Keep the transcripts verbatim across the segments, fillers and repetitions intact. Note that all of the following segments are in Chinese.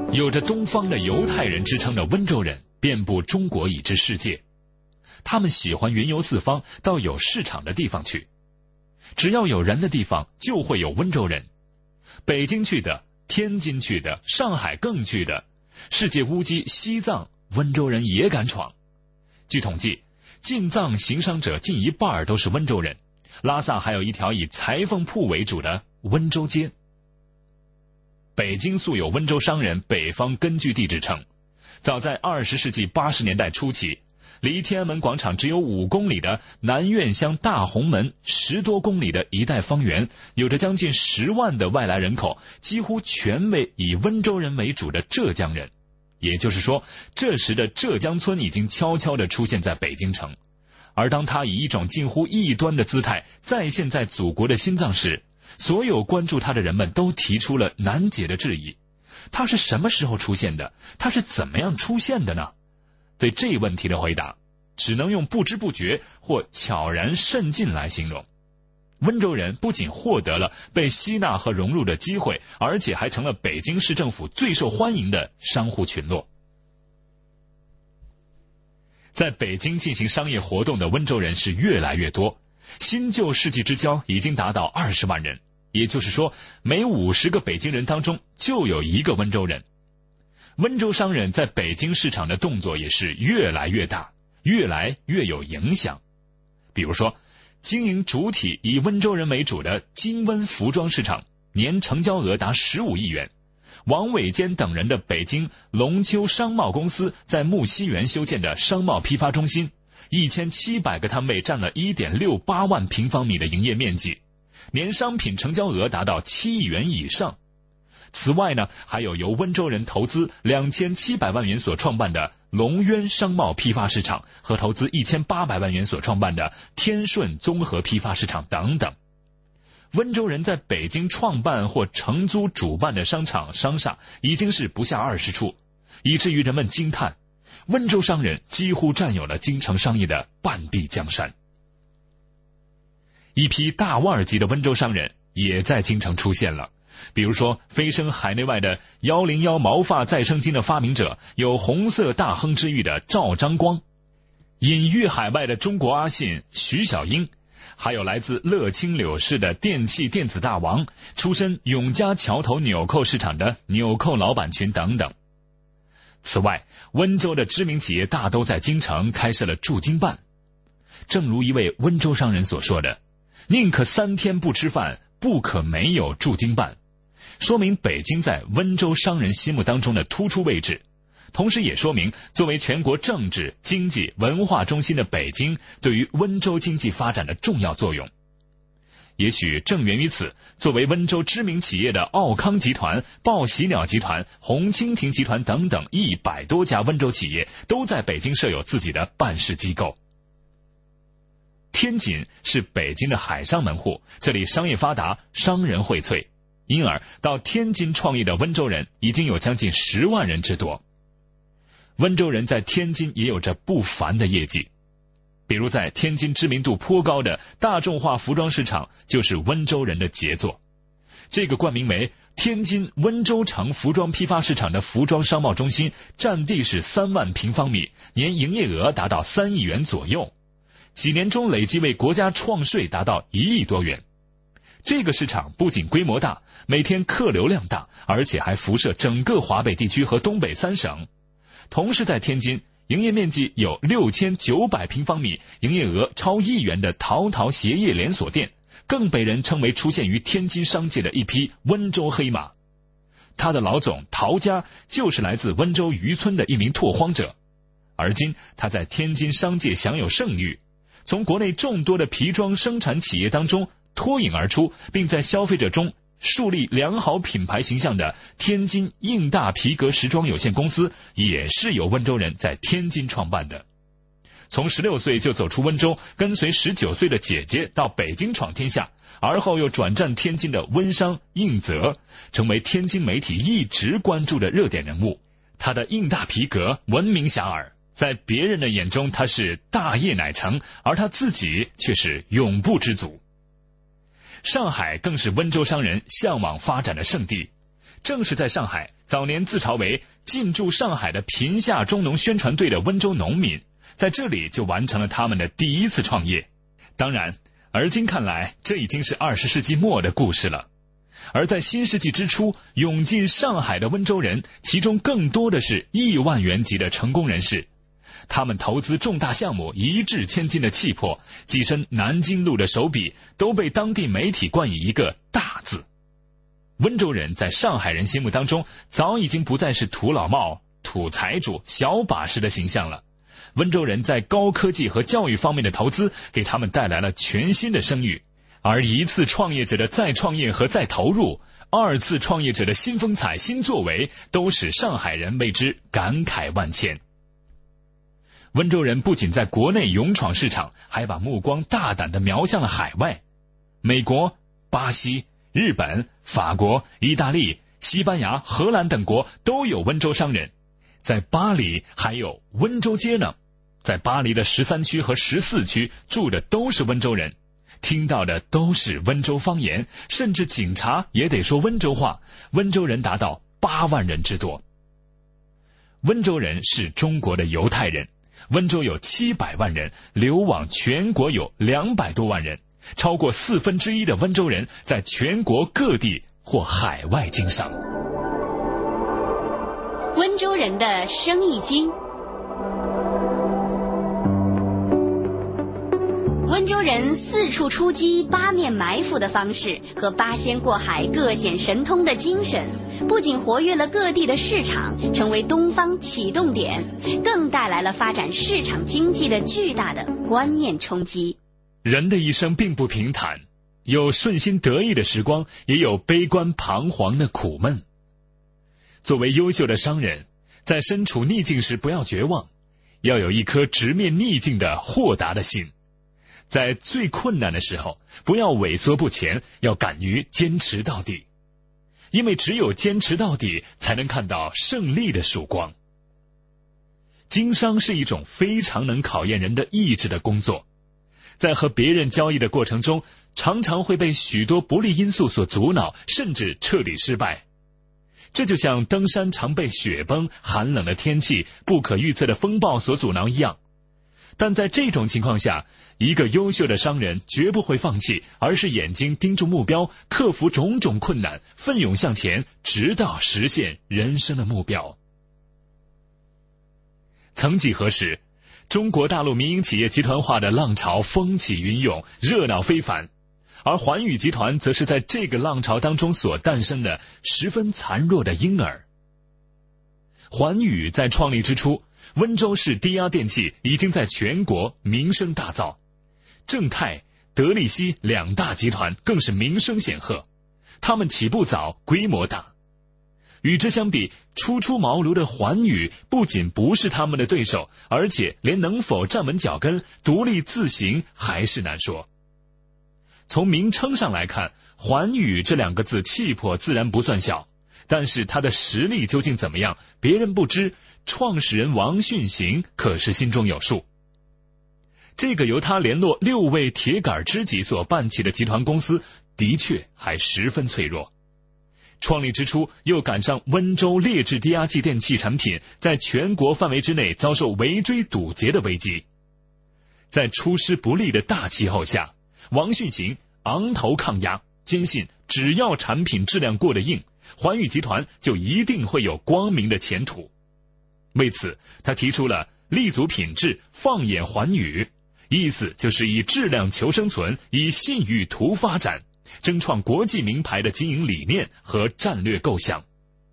有着东方的犹太人之称的温州人遍布中国以至世界，他们喜欢云游四方，到有市场的地方去。只要有人的地方就会有温州人，北京去的，天津去的，上海更去的，世界屋脊西藏，温州人也敢闯。据统计，进藏行商者近一半都是温州人。拉萨还有一条以裁缝铺为主的温州街。北京素有温州商人北方根据地之称。早在二十世纪八十年代初期，离天安门广场只有五公里的南苑乡大红门十多公里的一带方圆，有着将近十万的外来人口，几乎全为以温州人为主的浙江人。也就是说，这时的浙江村已经悄悄地出现在北京城。而当他以一种近乎异端的姿态再现在祖国的心脏时，所有关注他的人们都提出了难解的质疑：他是什么时候出现的？他是怎么样出现的呢？对这问题的回答，只能用不知不觉或悄然渗进来形容。温州人不仅获得了被吸纳和融入的机会，而且还成了北京市政府最受欢迎的商户群落。在北京进行商业活动的温州人是越来越多，新旧世纪之交已经达到二十万人，也就是说，每五十个北京人当中就有一个温州人。温州商人在北京市场的动作也是越来越大，越来越有影响。比如说，经营主体以温州人为主的金温服装市场，年成交额达十五亿元。王伟坚等人的北京龙丘商贸公司在木樨园修建的商贸批发中心，一千七百个摊位占了 一点六八万平方米的营业面积，年商品成交额达到七亿元以上。此外呢，还有由温州人投资两千七百万元所创办的龙渊商贸批发市场和投资一千八百万元所创办的天顺综合批发市场等等。温州人在北京创办或承租主办的商场商厦已经是不下二十处，以至于人们惊叹，温州商人几乎占有了京城商业的半壁江山。一批大腕儿级的温州商人也在京城出现了，比如说飞升海内外的一零一毛发再生金的发明者，有红色大亨之誉的赵章光，隐喻海外的中国阿信徐小英，还有来自乐清柳市的电器电子大王，出身永嘉桥头纽扣市场的纽扣老板群等等。此外，温州的知名企业大都在京城开设了驻京办。正如一位温州商人所说的，宁可三天不吃饭，不可没有驻京办，说明北京在温州商人心目当中的突出位置，同时也说明作为全国政治、经济、文化中心的北京对于温州经济发展的重要作用。也许正源于此，作为温州知名企业的奥康集团、报喜鸟集团、红蜻蜓集团等等一百多家温州企业都在北京设有自己的办事机构。天津是北京的海上门户，这里商业发达，商人荟萃，因而到天津创业的温州人已经有将近十万人之多。温州人在天津也有着不凡的业绩，比如在天津知名度颇高的大众化服装市场就是温州人的杰作。这个冠名为天津温州城服装批发市场的服装商贸中心，占地是三万平方米，年营业额达到三亿元左右，几年中累计为国家创税达到一亿多元。这个市场不仅规模大，每天客流量大，而且还辐射整个华北地区和东北三省。同时在天津，营业面积有六千九百平方米，营业额超亿元的淘淘鞋业连锁店，更被人称为出现于天津商界的一匹温州黑马。他的老总陶家就是来自温州渔村的一名拓荒者，而今他在天津商界享有盛誉，从国内众多的皮装生产企业当中脱颖而出，并在消费者中树立良好品牌形象的天津应大皮革时装有限公司，也是由温州人在天津创办的。从十六岁就走出温州，跟随十九岁的姐姐到北京闯天下，而后又转战天津的温商应泽，成为天津媒体一直关注的热点人物。他的应大皮革闻名遐迩，在别人的眼中他是大业乃成，而他自己却是永不知足。上海更是温州商人向往发展的圣地， 正是在上海，早年自嘲为进驻上海的贫下中农宣传队的温州农民，在这里就完成了他们的第一次创业。当然，而今看来，这已经是二十世纪末的故事了。而在新世纪之初，涌进上海的温州人，其中更多的是亿万元级的成功人士。他们投资重大项目，一掷千金的气魄，跻身南京路的首笔，都被当地媒体冠以一个大字。温州人在上海人心目当中，早已经不再是土老帽、土财主、小把式的形象了。温州人在高科技和教育方面的投资，给他们带来了全新的声誉。而一次创业者的再创业和再投入，二次创业者的新风采、新作为，都使上海人为之感慨万千。温州人不仅在国内勇闯市场，还把目光大胆地瞄向了海外。美国、巴西、日本、法国、意大利、西班牙、荷兰等国都有温州商人。在巴黎还有温州街呢，在巴黎的十三区和十四区住的都是温州人，听到的都是温州方言，甚至警察也得说温州话。温州人达到八万人之多。温州人是中国的犹太人，温州有七百万人，流往全国有两百多万人，超过四分之一的温州人在全国各地或海外经商。 温州人的生意经。温州人四处出击、八面埋伏的方式和八仙过海、各显神通的精神，不仅活跃了各地的市场，成为东方启动点，更带来了发展市场经济的巨大的观念冲击。 人的一生并不平坦，有顺心得意的时光，也有悲观彷徨的苦闷。作为优秀的商人，在身处逆境时不要绝望，要有一颗直面逆境的豁达的心。在最困难的时候，不要萎缩不前，要敢于坚持到底。因为只有坚持到底，才能看到胜利的曙光。经商是一种非常能考验人的意志的工作，在和别人交易的过程中，常常会被许多不利因素所阻挠，甚至彻底失败。这就像登山常被雪崩、寒冷的天气、不可预测的风暴所阻挠一样。但在这种情况下，一个优秀的商人绝不会放弃，而是眼睛盯住目标，克服种种困难，奋勇向前，直到实现人生的目标。曾几何时，中国大陆民营企业集团化的浪潮风起云涌，热闹非凡，而环宇集团则是在这个浪潮当中所诞生的十分残弱的婴儿。环宇在创立之初，温州市低压电器已经在全国名声大噪，正泰、德力西两大集团更是名声显赫，他们起步早，规模大。与之相比，初出茅庐的环宇不仅不是他们的对手，而且连能否站稳脚跟、独立自行还是难说。从名称上来看，环宇这两个字气魄自然不算小，但是他的实力究竟怎么样，别人不知，创始人王训行可是心中有数。这个由他联络六位铁杆知己所办起的集团公司，的确还十分脆弱。创立之初，又赶上温州劣质低压计电器产品在全国范围之内遭受围追堵截的危机。在出师不利的大气候下，王训行昂头抗压，坚信只要产品质量过得硬，环宇集团就一定会有光明的前途。为此，他提出了立足品质，放眼环宇，意思就是以质量求生存，以信誉图发展，争创国际名牌的经营理念和战略构想。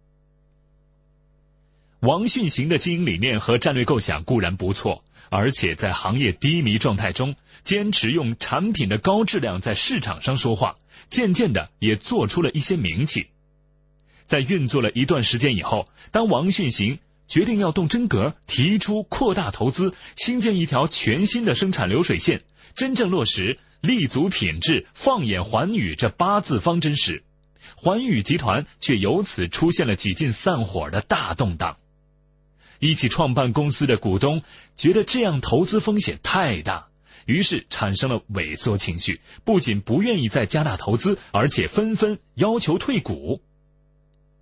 王训行的经营理念和战略构想固然不错，而且在行业低迷状态中，坚持用产品的高质量在市场上说话，渐渐的也做出了一些名气。在运作了一段时间以后，当王训行决定要动真格，提出扩大投资，新建一条全新的生产流水线，真正落实立足品质，放眼环宇这八字方针时，环宇集团却由此出现了几近散伙的大动荡。一起创办公司的股东觉得这样投资风险太大，于是产生了萎缩情绪，不仅不愿意再加大投资，而且纷纷要求退股。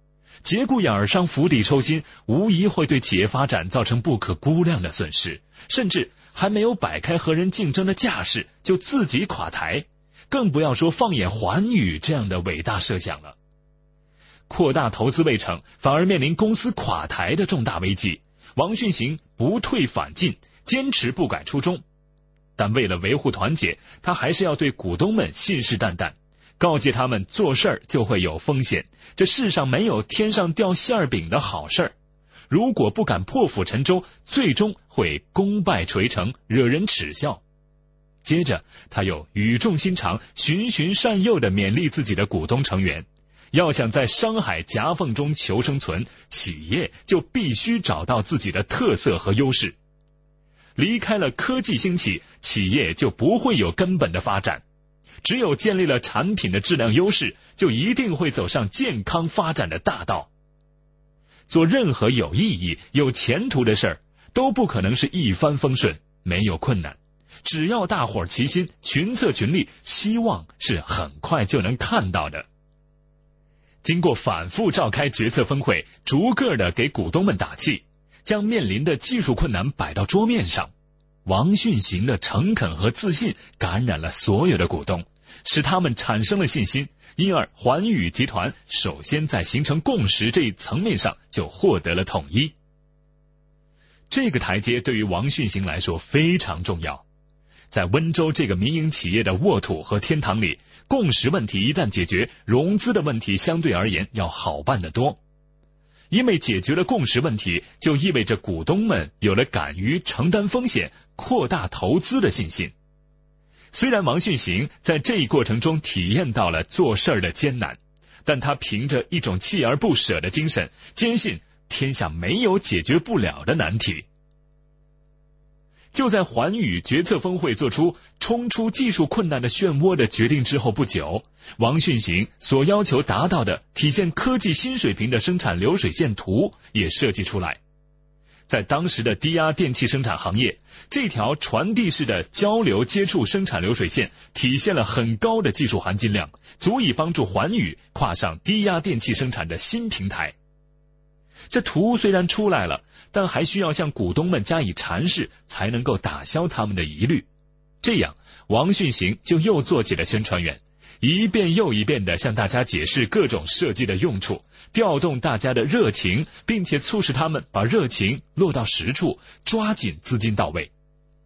节骨眼上釜底抽薪，无疑会对企业发展造成不可估量的损失，甚至还没有摆开和人竞争的架势，就自己垮台，更不要说放眼寰宇这样的伟大设想了。扩大投资未成，反而面临公司垮台的重大危机，王迅行不退反进，坚持不改初衷。但为了维护团结，他还是要对股东们信誓旦旦，告诫他们做事儿就会有风险，这世上没有天上掉馅饼的好事儿，如果不敢破釜沉舟，最终会功败垂成，惹人耻笑。接着他又语重心长，循循善诱地勉励自己的股东成员，要想在商海夹缝中求生存，企业就必须找到自己的特色和优势。离开了科技兴起，企业就不会有根本的发展。只有建立了产品的质量优势，就一定会走上健康发展的大道。做任何有意义、有前途的事儿，都不可能是一帆风顺，没有困难。只要大伙儿齐心，群策群力，希望是很快就能看到的。经过反复召开决策峰会，逐个的给股东们打气，将面临的技术困难摆到桌面上。王迅行的诚恳和自信感染了所有的股东，使他们产生了信心，因而环宇集团首先在形成共识这一层面上就获得了统一。这个台阶对于王迅行来说非常重要。在温州这个民营企业的沃土和天堂里，共识问题一旦解决，融资的问题相对而言要好办得多。因为解决了共识问题，就意味着股东们有了敢于承担风险、扩大投资的信心。虽然王迅行在这一过程中体验到了做事儿的艰难，但他凭着一种锲而不舍的精神，坚信天下没有解决不了的难题。就在环宇决策峰会做出冲出技术困难的漩涡的决定之后不久，王迅行所要求达到的体现科技新水平的生产流水线图也设计出来。在当时的低压电器生产行业，这条传递式的交流接触生产流水线体现了很高的技术含金量，足以帮助环宇跨上低压电器生产的新平台。这图虽然出来了，但还需要向股东们加以阐释，才能够打消他们的疑虑。这样，王迅行就又做起了宣传员，一遍又一遍地向大家解释各种设计的用处，调动大家的热情，并且促使他们把热情落到实处，抓紧资金到位。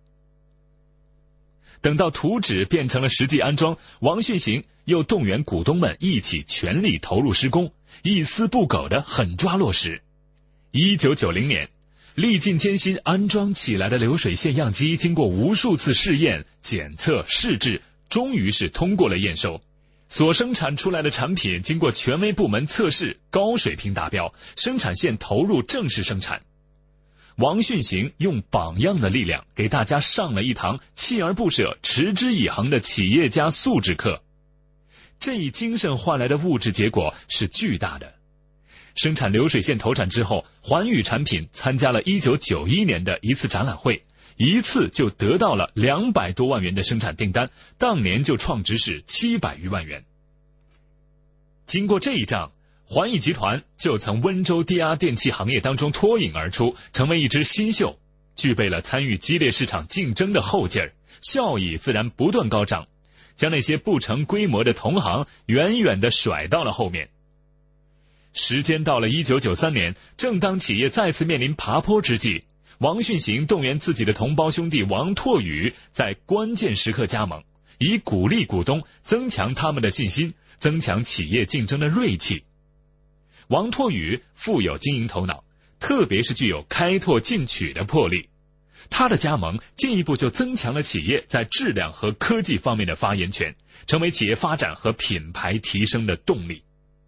等到图纸变成了实际安装，王迅行又动员股东们一起全力投入施工，一丝不苟地狠抓落实。一九九零年，历尽艰辛安装起来的流水线样机，经过无数次试验、检测、试制，终于是通过了验收。所生产出来的产品经过权威部门测试，高水平达标，生产线投入正式生产。王迅行用榜样的力量，给大家上了一堂锲而不舍、持之以恒的企业家素质课。这一精神换来的物质结果是巨大的。生产流水线投产之后，环宇产品参加了一九九一年的一次展览会，一次就得到了两百多万元的生产订单，当年就创值是七百余万元。经过这一仗，环宇集团就从温州低压电器行业当中脱颖而出，成为一支新秀，具备了参与激烈市场竞争的后劲儿，效益自然不断高涨，将那些不成规模的同行远远地甩到了后面。时间到了一九九三年，正当企业再次面临爬坡之际，王迅行动员自己的同胞兄弟王拓宇在关键时刻加盟，以鼓励股东，增强他们的信心，增强企业竞争的锐气。王拓宇富有经营头脑，特别是具有开拓进取的魄力。他的加盟进一步就增强了企业在质量和科技方面的发言权，成为企业发展和品牌提升的动力。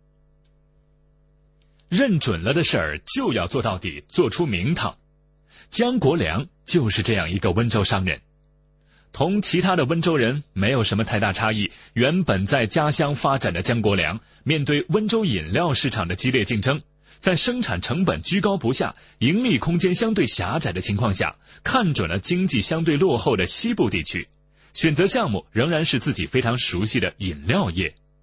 认准了的事儿就要做到底，做出名堂。姜国良就是这样一个温州商人，同其他的温州人没有什么太大差异。原本在家乡发展的姜国良，面对温州饮料市场的激烈竞争，在生产成本居高不下、盈利空间相对狭窄的情况下，看准了经济相对落后的西部地区，选择项目仍然是自己非常熟悉的饮料业。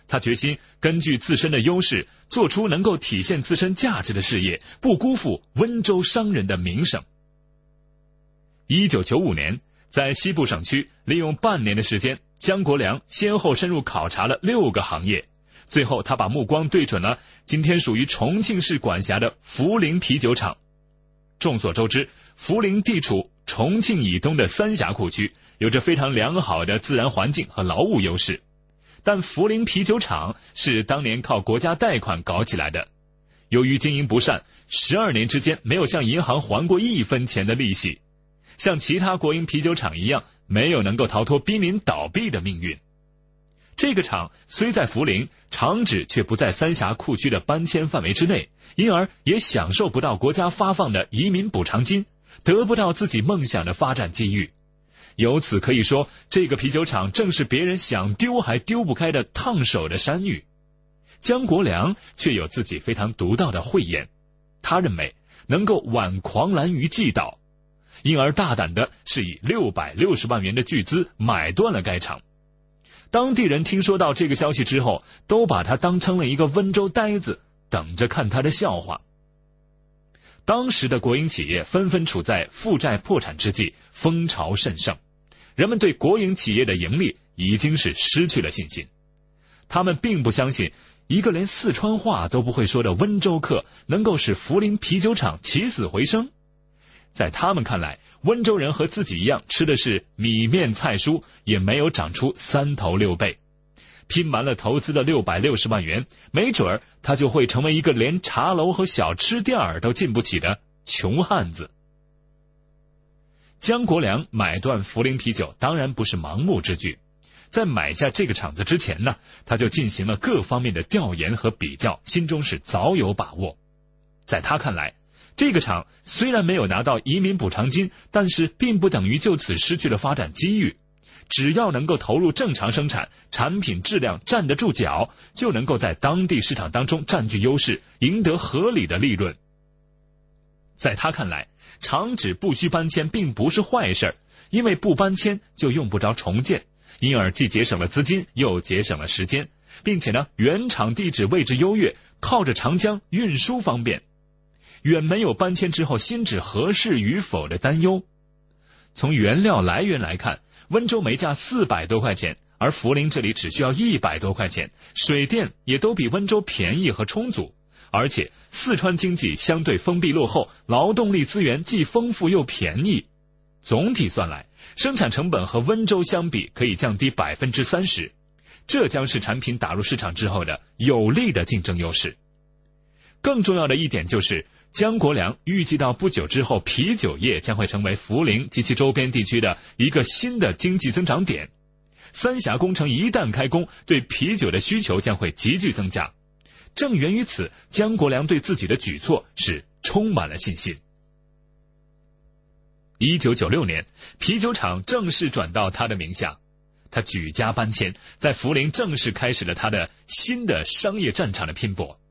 他决心根据自身的优势，做出能够体现自身价值的事业，不辜负温州商人的名声。一九九五年，在西部省区，利用半年的时间，姜国良先后深入考察了六个行业，最后他把目光对准了今天属于重庆市管辖的涪陵啤酒厂。众所周知，涪陵地处重庆以东的三峡库区，有着非常良好的自然环境和劳务优势。但涪陵啤酒厂是当年靠国家贷款搞起来的，由于经营不善，十二年之间没有向银行还过一分钱的利息，像其他国营啤酒厂一样，没有能够逃脱濒临倒闭的命运。这个厂虽在涪陵，厂址却不在三峡库区的搬迁范围之内，因而也享受不到国家发放的移民补偿金，得不到自己梦想的发展机遇。由此可以说，这个啤酒厂正是别人想丢还丢不开的烫手的山芋。姜国良却有自己非常独到的慧眼，他认为能够挽狂澜于既倒，因而大胆的是以六百六十万元的巨资买断了该厂。当地人听说到这个消息之后，都把他当成了一个温州呆子，等着看他的笑话。当时的国营企业纷纷处在负债破产之际，风潮甚盛，人们对国营企业的盈利已经是失去了信心。他们并不相信一个连四川话都不会说的温州客能够使涪陵啤酒厂起死回生。在他们看来，温州人和自己一样吃的是米面菜蔬，也没有长出三头六臂。拼完了投资的六百六十万元，没准儿他就会成为一个连茶楼和小吃店儿都进不起的穷汉子。姜国良买断涪陵啤酒当然不是盲目之举，在买下这个厂子之前呢，他就进行了各方面的调研和比较，心中是早有把握。在他看来，这个厂虽然没有拿到移民补偿金，但是并不等于就此失去了发展机遇。只要能够投入正常生产，产品质量站得住脚，就能够在当地市场当中占据优势，赢得合理的利润。在他看来，厂址不需搬迁并不是坏事，因为不搬迁就用不着重建，因而既节省了资金，又节省了时间，并且呢，原厂地址位置优越，靠着长江，运输方便，远没有搬迁之后新址合适与否的担忧。从原料来源来看，温州煤价四百多块钱，而涪陵这里只需要一百多块钱，水电也都比温州便宜和充足。而且四川经济相对封闭落后，劳动力资源既丰富又便宜，总体算来，生产成本和温州相比可以降低百分之三十，这将是产品打入市场之后的有力的竞争优势。更重要的一点就是，姜国良预计到不久之后，啤酒业将会成为涪陵及其周边地区的一个新的经济增长点。三峡工程一旦开工，对啤酒的需求将会急剧增加。正源于此，姜国良对自己的举措是充满了信心。一九九六年，啤酒厂正式转到他的名下，他举家搬迁，在涪陵正式开始了他的新的商业战场的拼搏。